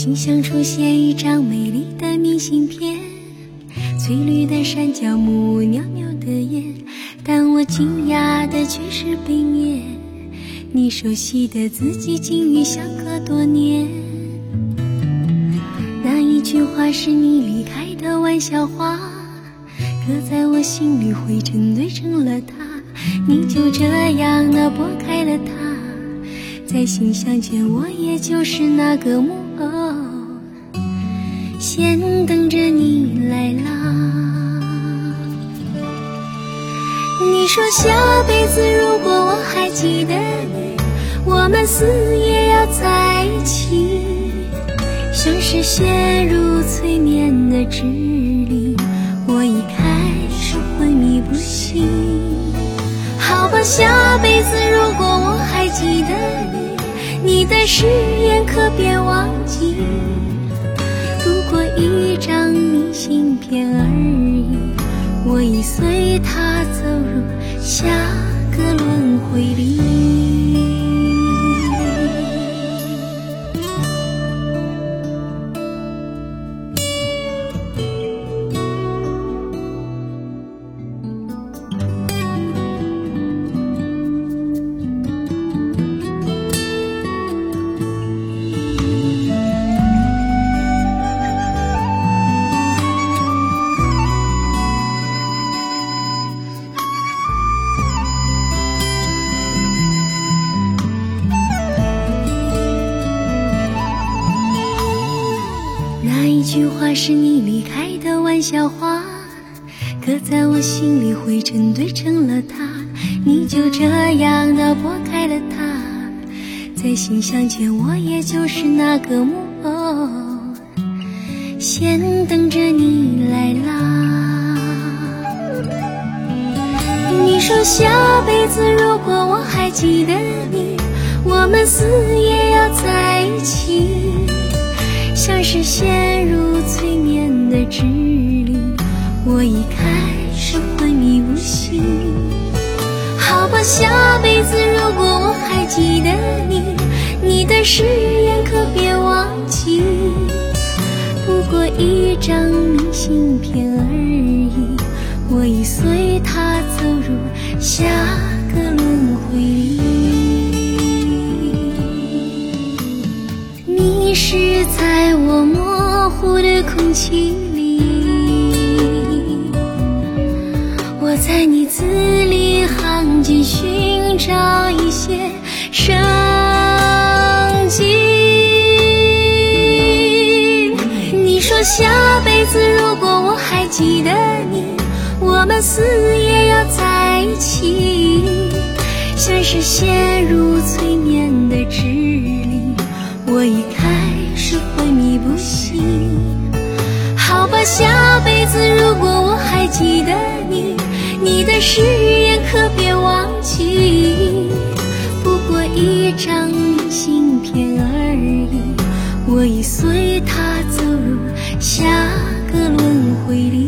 心上出现一张美丽的明信片，翠绿的山脚木，袅袅的烟，但我惊讶的却是背面，你熟悉的字迹竟与相隔多年。那一句话是你离开的玩笑话，刻在我心里灰尘堆成了它，你就这样地拨开了它，在心相见我也就是那个木偶，先等着你来啦。你说下辈子如果我还记得你，我们死也要在一起，像是陷入催眠的指令，我一开始昏迷不醒。好吧，下辈子如果我还记得你，你的誓言可别忘记，如果一张明信片而已，我已随它走入下个轮回里。那一句话是你离开的玩笑话，刻在我心里灰尘堆成了它，你就这样地拨开了它，在心相见我也就是那个木偶，先等着你来啦。你说下辈子如果我还记得你，我们死也要在一起，像是陷入催眠的指令，我一开始昏迷不醒。好吧，下辈子如果我还记得你，你的誓言可别忘记，不过一张明信片而已，我已随它走入下个轮回里。迷失在我模糊的空气里，我在你字里行间寻找一些生机。你说下辈子如果我还记得你，我们死也要在一起，像是陷入催眠的指令，我一开始昏迷不醒。好吧，下辈子如果我还记得你，你的誓言可别忘记，不过一张明信片而已，我已随它走入下个轮回里。